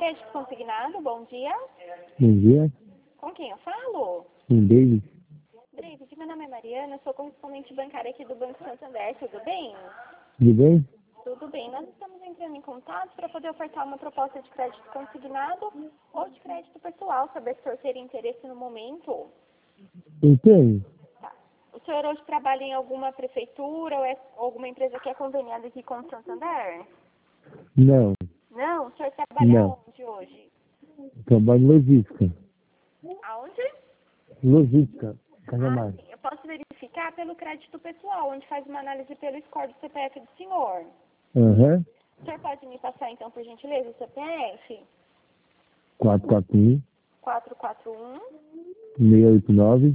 Crédito consignado, bom dia. Bom dia. Com quem eu falo? Um David. David, meu nome é Mariana, sou correspondente bancária aqui do Banco Santander, tudo bem? Tudo bem? Tudo bem, nós estamos entrando em contato para poder ofertar uma proposta de crédito consignado ou de crédito pessoal, saber se o senhor teria interesse no momento. Entende? Tá. O senhor hoje trabalha em alguma prefeitura ou alguma empresa que é conveniada aqui com o Santander? Não. Não, o senhor trabalha Não. onde hoje? Trabalho em logística. Aonde? Logística. Casa Ah, Mais. sim. Eu posso verificar pelo crédito pessoal, onde faz uma análise pelo score do CPF do senhor. Aham. O senhor pode me passar, então, por gentileza, o CPF? 441 441 689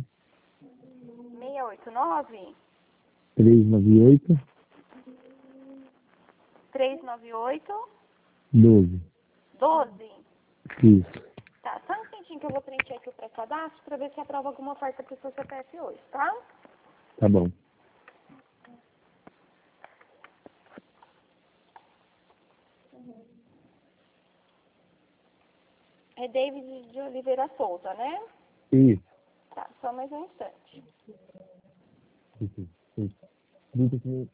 689 398 398 12. 12. Isso. Tá, só um instantinho que eu vou preencher aqui o pré-cadastro para ver se aprova alguma oferta para o seu CPF hoje, tá? Tá bom. É David de Oliveira Souza, né? Isso. Tá, só mais um instante. Isso. Isso. 30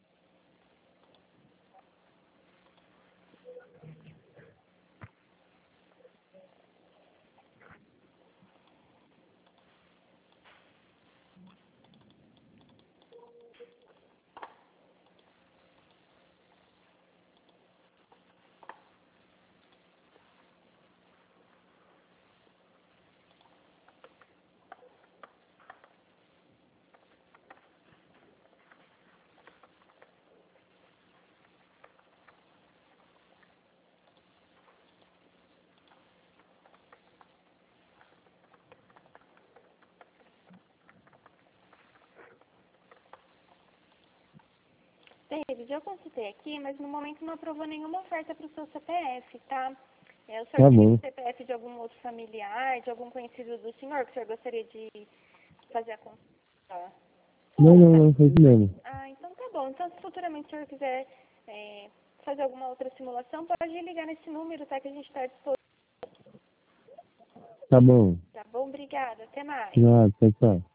David, eu consultei aqui, mas no momento não aprovou nenhuma oferta para o seu CPF, tá? O senhor Tá teria bom. o CPF de algum outro familiar, de algum conhecido do senhor, que o senhor gostaria de fazer a consulta? Não, foi isso mesmo. Ah, então tá bom. Então, se futuramente o senhor quiser fazer alguma outra simulação, pode ligar nesse número, tá? Que a gente está disponível. Tá bom. Tá bom? Obrigada. Até mais. Tchau, tchau.